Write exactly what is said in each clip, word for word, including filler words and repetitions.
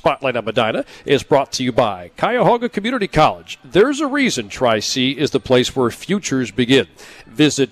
Spotlight on Medina is brought to you by Cuyahoga Community College. There's a reason Tri-C is the place where futures begin. Visit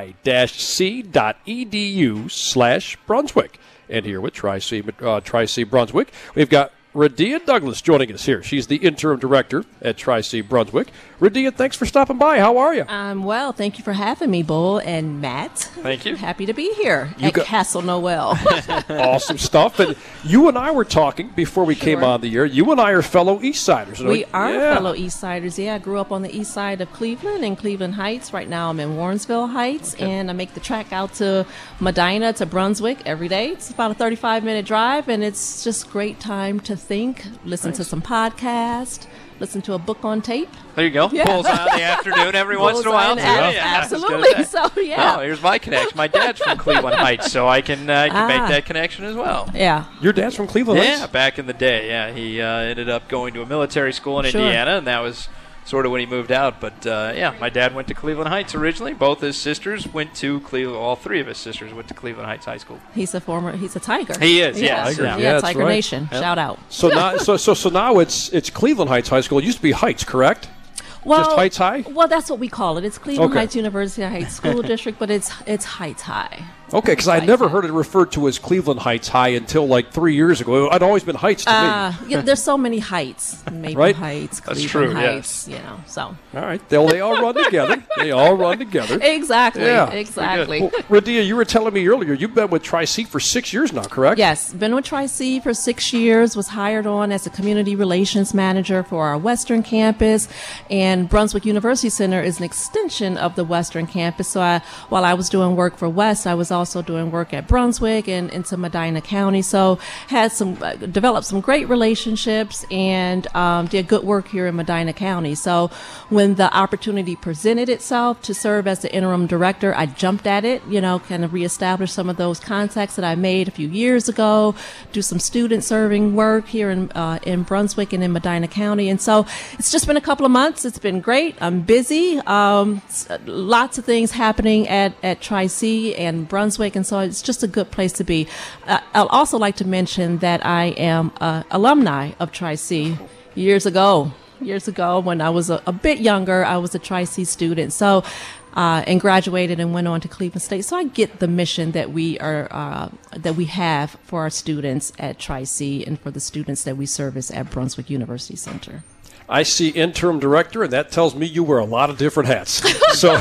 tri-c.edu slash Brunswick. And here with Tri-C, uh, Tri-C Brunswick, we've got Radia Douglas joining us here. She's the interim director at Tri-C Brunswick. Radia, thanks for stopping by. How are you? I'm well. Thank you for having me, Bull and Matt. Thank you. Happy to be here You at got- Castle Noel. Awesome stuff. And you and I were talking before we came Sure. on the air. You and I are fellow East Siders. We are Yeah. fellow East Siders. Yeah, I grew up on the east side of Cleveland in Cleveland Heights. Right now I'm in Warrensville Heights, and I make the trek out to Medina to Brunswick every day. It's about a thirty-five minute drive, and it's just great time to think, listen to some podcast, listen to a book on tape. There you go. Yeah. Bullseye in the afternoon every once in a while. Bullseye in the- too. Yeah, I was gonna absolutely. say. So, yeah. Oh, here's my connection. My dad's from Cleveland Heights, so I can, uh, I can Ah. make that connection as well. Yeah. Your dad's from Cleveland Yeah, Heights? back in the day. Yeah, he uh, ended up going to a military school in Sure. Indiana, and that was sort of when he moved out. But uh, yeah, my dad went to Cleveland Heights originally. Both his sisters went to Cleveland. All three of his sisters went to Cleveland Heights High School. He's a former, he's a Tiger. He is, Yeah, yes. Tiger. yeah, Yeah, that's Tiger right. Nation. Shout out. So now, so, so, so now it's it's Cleveland Heights High School. It used to be Heights, correct? Well, Just Heights High? Well, that's what we call it. It's Cleveland Okay. Heights University Heights School District, but it's it's Heights High. Okay, because I Heights never High. heard it referred to as Cleveland Heights High until like three years ago. It had always been Heights to Uh, me. yeah, there's so many heights. Maple Right? Heights, That's Cleveland true, Heights, you know, so. All right, they they all run together. They all run together. Exactly, Yeah. exactly. Well, Radia, you were telling me earlier you've been with Tri-C for six years now, correct? Yes, been with Tri-C for six years, was hired on as a community relations manager for our Western campus, and Brunswick University Center is an extension of the Western campus. So I, while I was doing work for West, I was also doing work at Brunswick and into Medina County. So had some, uh, developed some great relationships and um, did good work here in Medina County. So when the opportunity presented itself to serve as the interim director, I jumped at it, you know, kind of reestablish some of those contacts that I made a few years ago, do some student serving work here in, uh, in Brunswick and in Medina County. And so it's just been a couple of months. It's been great. I'm busy. Um, s- lots of things happening at, at Tri-C and Brunswick. And so it's just a good place to be. Uh, I'll also like to mention that I am uh, alumni of Tri-C years ago. Years ago, when I was a, a bit younger, I was a Tri-C student. So, uh, and graduated and went on to Cleveland State. So I get the mission that we are uh, that we have for our students at Tri-C and for the students that we service at Brunswick University Center. I see interim director, and that tells me you wear a lot of different hats. so,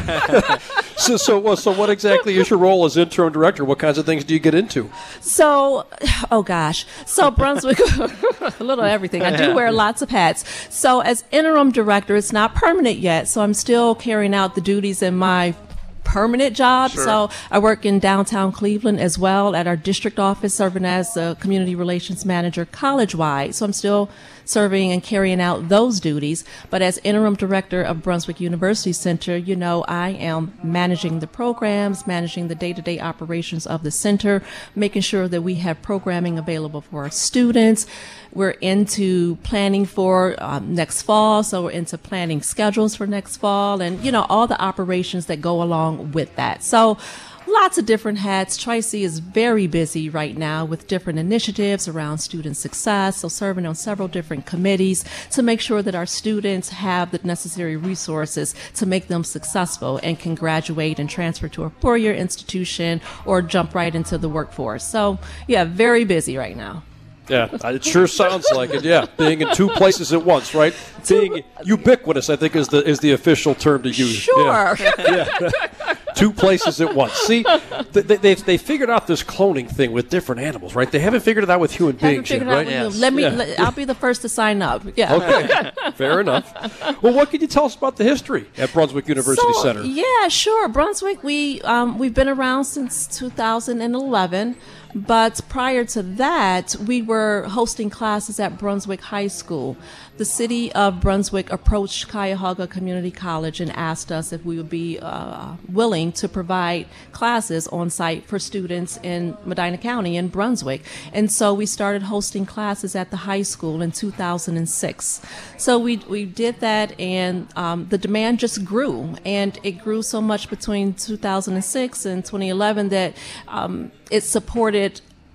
so, so, well, so, what exactly is your role as interim director? What kinds of things do you get into? So, oh gosh. So Brunswick, a little everything. I do wear lots of hats. So as interim director, it's not permanent yet. So I'm still carrying out the duties in my permanent job. Sure. So I work in downtown Cleveland as well at our district office, serving as a community relations manager college-wide. So I'm still serving and carrying out those duties. But as interim director of Brunswick University Center, you know, I am managing the programs, managing the day-to-day operations of the center, making sure that we have programming available for our students. We're into planning for um, next fall, so we're into planning schedules for next fall and, you know, all the operations that go along with that. So lots of different hats. Tri-C is very busy right now with different initiatives around student success, so serving on several different committees to make sure that our students have the necessary resources to make them successful and can graduate and transfer to a four-year institution or jump right into the workforce. So, yeah, very busy right now. Yeah, it sure sounds like it. Yeah, being in two places at once, right? Being ubiquitous, I think, is the is the official term to use. Sure. Yeah. Yeah. Two places at once. See, they, they they figured out this cloning thing with different animals, right? They haven't figured it out with human Haven't beings yet, figured out right? what you- Yes. Let me. Yeah. Let, I'll be the first to sign up. Yeah. Okay, fair enough. Well, what can you tell us about the history at Brunswick University So, Center? Yeah, sure. Brunswick, we um, we've been around since two thousand eleven. But prior to that, we were hosting classes at Brunswick High School. The city of Brunswick approached Cuyahoga Community College and asked us if we would be uh, willing to provide classes on site for students in Medina County in Brunswick. And so we started hosting classes at the high school in two thousand six. So we we did that, and um, the demand just grew, and it grew so much between two thousand six and twenty eleven that um, it supported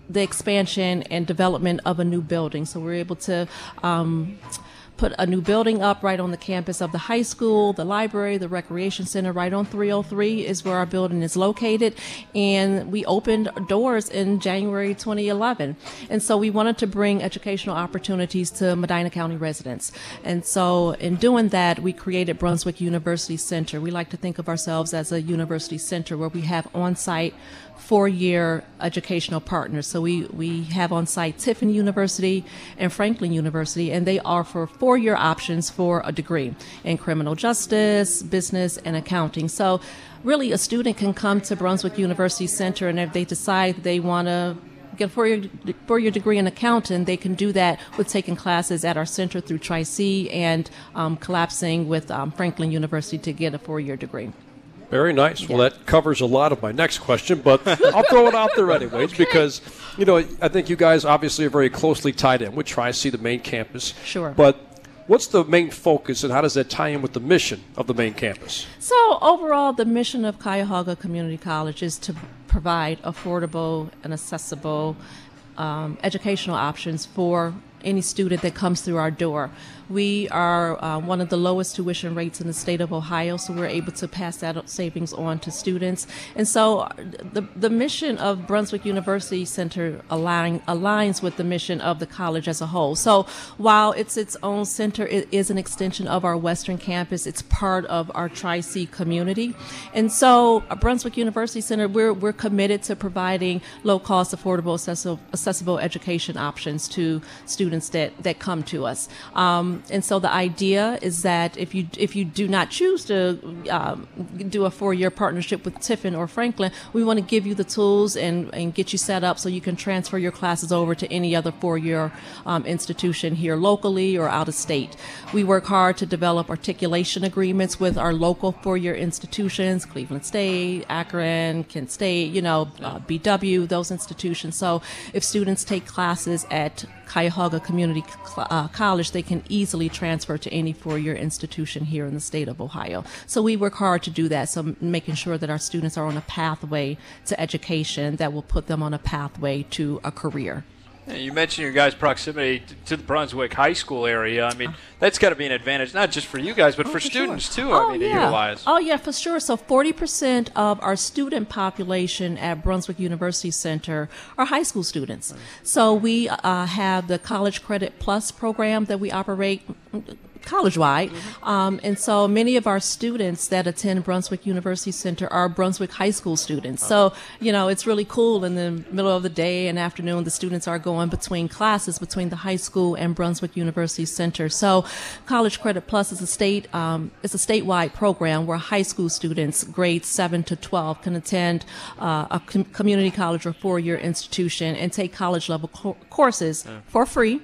the expansion and development of a new building. So we're able to um, put a new building up right on the campus of the high school, the library, the recreation center. Right on three oh three is where our building is located. And we opened doors in January twenty eleven. And so we wanted to bring educational opportunities to Medina County residents. And so in doing that, we created Brunswick University Center. We like to think of ourselves as a university center where we have on-site four-year educational partners. So we, we have on site Tiffin University and Franklin University, and they offer four-year options for a degree in criminal justice, business, and accounting. So really a student can come to Brunswick University Center, and if they decide they want to get a four-year, four-year degree in accounting, they can do that with taking classes at our center through Tri-C and um, collapsing with um, Franklin University to get a four-year degree. Very nice. Well, that covers a lot of my next question, but I'll throw it out there anyways okay. because, you know, I think you guys obviously are very closely tied in with Tri-C, the main campus. Sure. But what's the main focus and how does that tie in with the mission of the main campus? So overall, the mission of Cuyahoga Community College is to provide affordable and accessible um, educational options for any student that comes through our door. We are uh, one of the lowest tuition rates in the state of Ohio, so we're able to pass that savings on to students. And so the the mission of Brunswick University Center align, aligns with the mission of the college as a whole. So while it's its own center, it is an extension of our Western campus. It's part of our Tri-C community. And so uh, Brunswick University Center, we're, we're committed to providing low-cost, affordable, accessible, accessible education options to students that, that come to us. Um, And so the idea is that if you if you do not choose to um, do a four-year partnership with Tiffin or Franklin, we want to give you the tools and, and get you set up so you can transfer your classes over to any other four-year um, institution here locally or out of state. We work hard to develop articulation agreements with our local four-year institutions, Cleveland State, Akron, Kent State, you know, uh, B W, those institutions. So if students take classes at Cuyahoga Community uh, College, they can easily transfer to any four-year institution here in the state of Ohio. So we work hard to do that, so making sure that our students are on a pathway to education that will put them on a pathway to a career. You mentioned your guys' proximity to the Brunswick High School area. I mean, that's got to be an advantage, not just for you guys, but oh, for, for students, sure. too, oh, I mean, yeah. to utilize. Oh, yeah, for sure. So forty percent of our student population at Brunswick University Center are high school students. Right. So we uh, have the College Credit Plus program that we operate college-wide. Mm-hmm. Um, and so many of our students that attend Brunswick University Center are Brunswick high school students. Oh. So, you know, it's really cool in the middle of the day and afternoon, the students are going between classes between the high school and Brunswick University Center. So College Credit Plus is a state, um, it's a statewide program where high school students, grades seven to twelve, can attend uh, a com- community college or four-year institution and take college-level co- courses yeah. for free.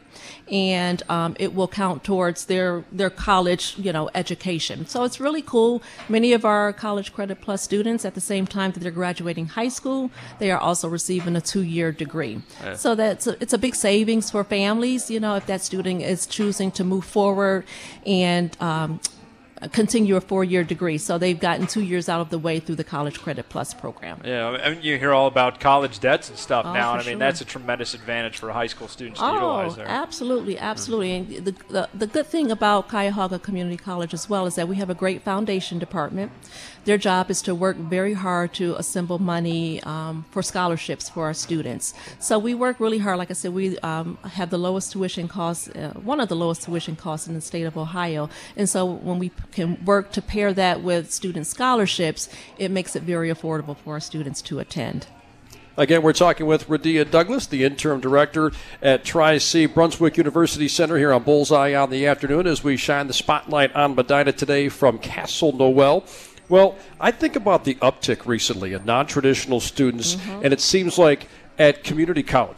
And um, it will count towards their their college, you know, education. So it's really cool. Many of our College Credit Plus students, at the same time that they're graduating high school, they are also receiving a two-year degree. Yeah. So that's a, it's a big savings for families, you know, if that student is choosing to move forward and um, continue a four-year degree. So they've gotten two years out of the way through the College Credit Plus program. Yeah, I mean, you hear all about college debts and stuff oh, now, and I sure. mean, that's a tremendous advantage for high school students to oh, utilize there. Absolutely, absolutely. Mm-hmm. And the, the, the good thing about Cuyahoga Community College as well is that we have a great foundation department. Their job is to work very hard to assemble money um, for scholarships for our students. So we work really hard. Like I said, we um, have the lowest tuition costs, uh, one of the lowest tuition costs in the state of Ohio. And so when we can work to pair that with student scholarships, it makes it very affordable for our students to attend. Again, we're talking with Radia Douglas, the interim director at Tri-C Brunswick University Center here on Bullseye on the afternoon as we shine the spotlight on Medina today from Castle Noel. Well, I think about the uptick recently in non-traditional students, mm-hmm. and it seems like at community college,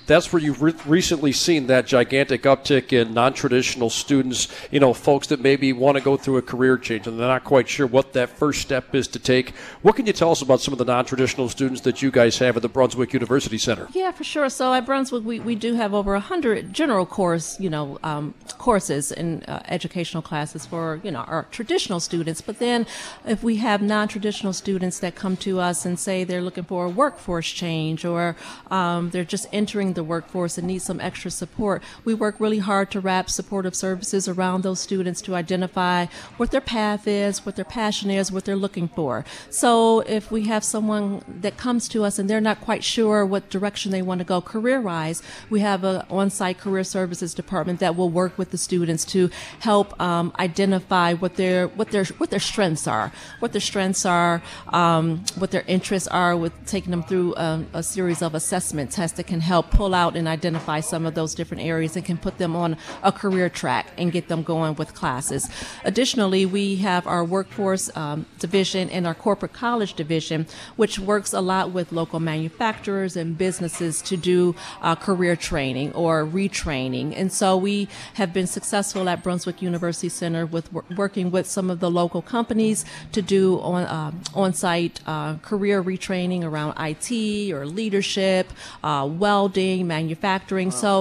that's where you've re- recently seen that gigantic uptick in non-traditional students, you know, folks that maybe want to go through a career change and they're not quite sure what that first step is to take. What can you tell us about some of the non-traditional students that you guys have at the Brunswick University Center? Yeah, for sure. So at Brunswick, we, we do have over one hundred general course, you know, um, courses and uh, educational classes for, you know, our traditional students. But then if we have non-traditional students that come to us and say they're looking for a workforce change or um, they're just entering the workforce and need some extra support, we work really hard to wrap supportive services around those students to identify what their path is, what their passion is, what they're looking for. So if we have someone that comes to us and they're not quite sure what direction they want to go career-wise, we have an on-site career services department that will work with the students to help um, identify what their what their what their strengths are, what their strengths are, um, what their interests are, with taking them through um, a series of assessment tests that can help pull out and identify some of those different areas and can put them on a career track and get them going with classes. Additionally, we have our workforce um, division and our corporate college division, which works a lot with local manufacturers and businesses to do uh, career training or retraining. And so we have been successful at Brunswick University Center with w- working with some of the local companies to do on uh, on-site uh, career retraining around I T or leadership, uh, welding, manufacturing. Wow. So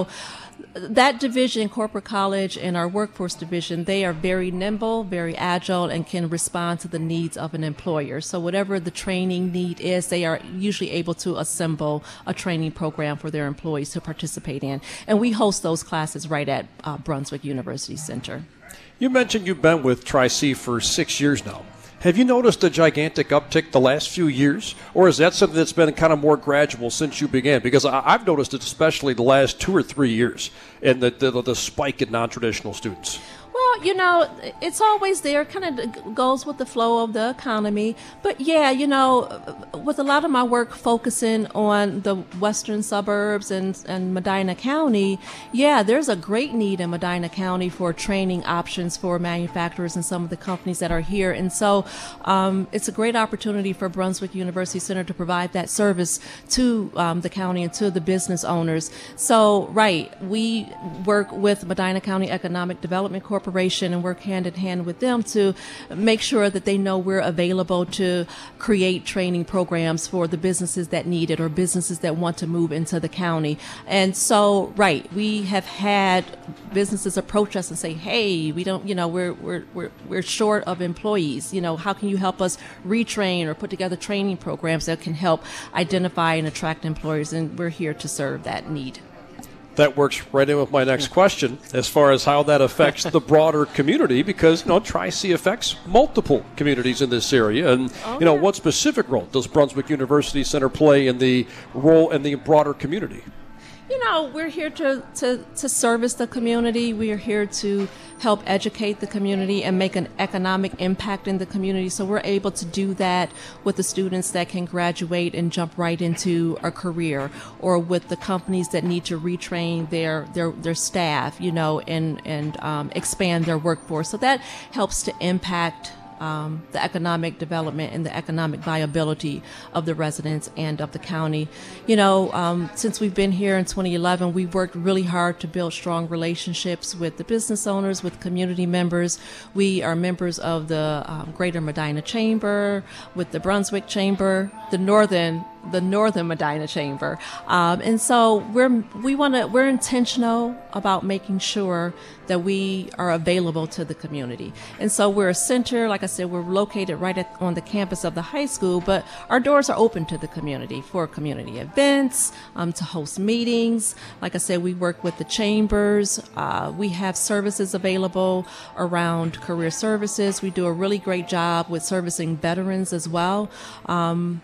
that division, corporate college, and our workforce division, they are very nimble, very agile, and can respond to the needs of an employer. So whatever the training need is, they are usually able to assemble a training program for their employees to participate in. And we host those classes right at uh, Brunswick University Center. You mentioned you've been with Tri-C for six years now. Have you noticed a gigantic uptick the last few years, or is that something that's been kind of more gradual since you began? Because I, I've noticed it especially the last two or three years, and the, the, the spike in non-traditional students. Well, you know, it's always there, kind of goes with the flow of the economy. But yeah, you know, with a lot of my work focusing on the western suburbs and, and Medina County, yeah, there's a great need in Medina County for training options for manufacturers and some of the companies that are here. And so um, it's a great opportunity for Brunswick University Center to provide that service to um, the county and to the business owners. So, right, we work with Medina County Economic Development Corporation and work hand in hand with them to make sure that they know we're available to create training programs for the businesses that need it or businesses that want to move into the county. And so, right, we have had businesses approach us and say, hey, we don't, you know, we're we're we're we're short of employees. You know, how can you help us retrain or put together training programs that can help identify and attract employers? And we're here to serve that need. That works right in with my next question as far as how that affects the broader community, because, you know, Tri-C affects multiple communities in this area. And, oh, you know, yeah. what specific role does Brunswick University Center play in the role in the broader community? You know, we're here to, to, to service the community. We are here to help educate the community and make an economic impact in the community. So we're able to do that with the students that can graduate and jump right into a career, or with the companies that need to retrain their their, their staff, you know, and, and um, expand their workforce. So that helps to impact Um, the economic development and the economic viability of the residents and of the county. You know, um, since we've been here in twenty eleven, we've worked really hard to build strong relationships with the business owners, with community members. We are members of the um, Greater Medina Chamber, with the Brunswick Chamber, the Northern the Northern Medina Chamber, um, and so we're we want to we're intentional about making sure that we are available to the community. And so we're a center, like I said, we're located right at, on the campus of the high school, but our doors are open to the community for community events, um, to host meetings. Like I said, we work with the chambers. Uh, we have services available around career services. We do a really great job with servicing veterans as well. Um,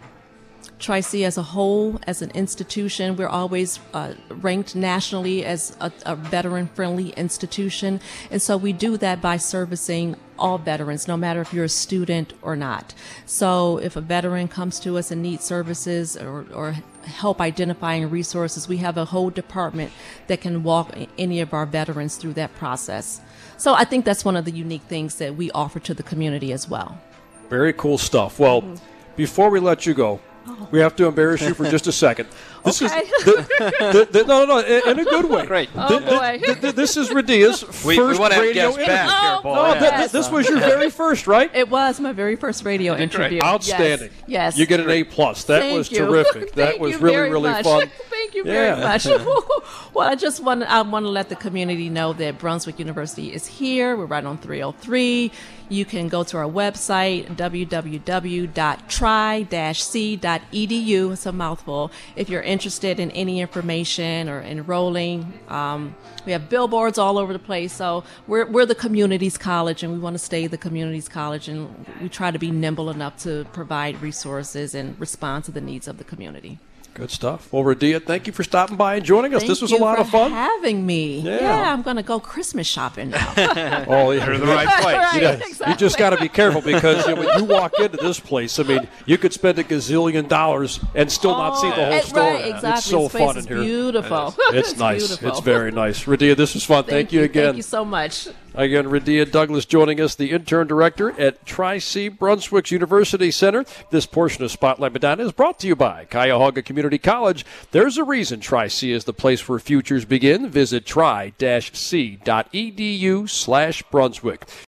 Tri-C as a whole, as an institution, we're always uh, ranked nationally as a, a veteran-friendly institution. And so we do that by servicing all veterans, no matter if you're a student or not. So if a veteran comes to us and needs services or, or help identifying resources, we have a whole department that can walk any of our veterans through that process. So I think that's one of the unique things that we offer to the community as well. Very cool stuff. Well, mm-hmm. Before we let you go, We have to embarrass you for just a second. This Okay. is the, the, the, no, no, no, in, in a good way. Great. Oh, Th- boy. th- th- this is Radia's We, first we want to have radio guests interview. back here, Oh, Paul. No, boy. th- Yeah. th- this was your very first, right? It was my very first radio did great. interview. Outstanding. Yes. You get an A plus. That Thank was you. terrific. That Thank was you really, very really much. fun. Thank you Yeah. very much. Well, I just want I want to let the community know that Brunswick University is here. We're right on three oh three. You can go to our website, w w w dot tri dash c dot e d u. It's a mouthful. If you're interested in any information or enrolling, um, we have billboards all over the place. So we're, we're the community's college, and we want to stay the community's college, and we try to be nimble enough to provide resources and respond to the needs of the community. Good stuff. Well, Radia, thank you for stopping by and joining us. Thank this was you a lot for of fun. having me. Yeah. I'm going to go Christmas shopping now. Oh, yeah. You're in the right place. Right, Yeah, exactly. You just got to be careful because you know, when you walk into this place, I mean, you could spend a gazillion dollars and still not see the whole Eh, store. Right, exactly. It's so this place fun is in here. beautiful. It's nice. beautiful. It's very nice. Radia, this was fun. Thank, you again. Thank you so much. Again, Radia Douglas joining us, the intern director at Tri-C Brunswick University Center. This portion of Spotlight Medina is brought to you by Cuyahoga Community College. There's a reason Tri-C is the place where futures begin. Visit tri-c.edu slash Brunswick.